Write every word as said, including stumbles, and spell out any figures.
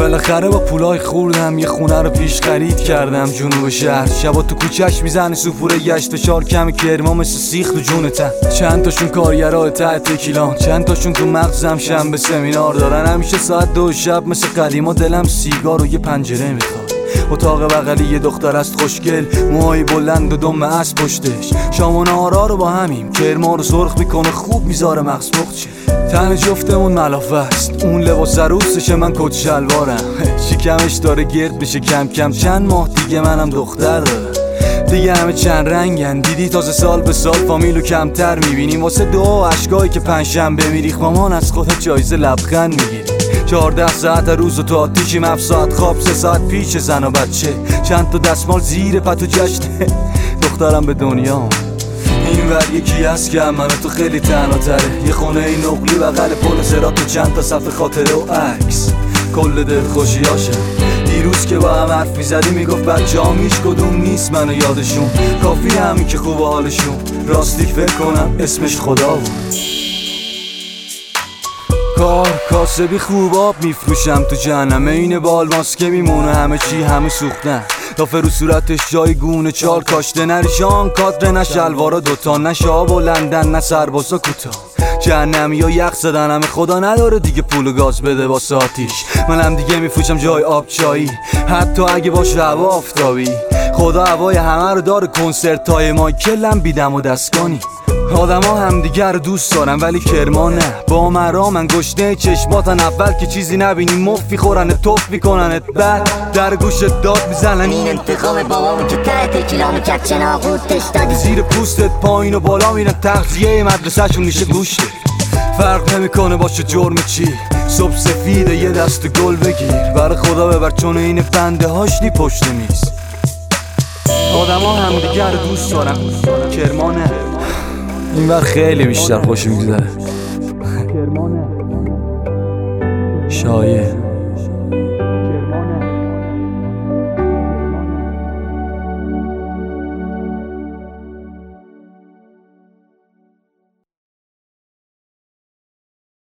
بالاخره با پولای خوردم یه خونه رو پیش خرید کردم جنوب شهر. شبا تو کوچه‌اش میزنه سوفوره گشت و شار کم کرما مثل سیخ تو جونتن. چند تاشون کارگرای ته تکیلان، چند تاشون تو مغزم شنبه سمینار دارن. همیشه ساعت دو شب مثل قدیما دلم سیگار و یه پنجره میخواد. اتاق بغلی یه دختر است خوشگل، موهای بلند و دم اسب پشتش. شام و نهارا رو با همیم، کرما رو سرخ میکنه خوب میذاره مغز مخچه. تن جفتمون ملافه است، اون لباس عروسشه من کت شلوارم. شکمش داره گرد بشه کم کم، چند ماه دیگه منم دختر دارم. دیگه همه چند رنگن، دیدی تازه سال به سال فامیلو کمتر میبینیم. واسه دعا و عشقایی که پنجشنبه میریخ مامان از خودت جایزه لبخند میگیری. چهارده ساعت روز و تو آتیشیم، هفت ساعت خواب، سه ساعت پیش زن و بچه. چند تا دستمال زیر پتو جشنه دخترم به دنیا. این ور یکی هست که من تو خیلی تنها تره، یه خونه این نقلی بغل پل صراط و چند تا صفحه خاطره و عکس. کل دل خوشیاشه دیروز که با هم حرف میزدی میگفت بچه ها میش کدوم نیست منو یادشون. کافی همین که خوب حالشون، راستی فکر کنم اسمش خدا بود. کار کاسبی خوب آب میفروشم تو جهنم، این بال ماسکه میمونه همه چی همه سوختن. دافه رو صورتش جای گونه چال کاشته، نریشان کادر نه شلوارا دوتا، نه شاب و لندن نه سرباسا کوتا. جهنمی ها یخ زدن همه، خدا نداره دیگه پول و گاز بده واسه آتیش. منم دیگه میفروشم جای آب چایی، حتی اگه باشه هوا آفتابی. خدا هوای همه رو داره، کنسرت های مایکلم بیدم و دستگانی. آدم ها همدیگه رو دوست دارن ولی کرما نه. با مرا من گشنه چشماتن، اول که چیزی نبینی مفی خورنت توف میکننت، بعد در گوشت داد میزنن این انتقام بابامو که ته تکیلامو کرد چناغوتش دادی. زیر پوستت پایین و بالا میرن، تغذیه مدرسه‌شون میشه گوشت. فرق نمیکنه باشه جرم چی، صبح سفیده یه دست گل بگیر. برای خدا ببر چون این فنده هاش نی پشت میز. آدم ها همدیگه رو دوست دارن، کرما نه. این بر خیلی بیشتر خوش میگذره. شایع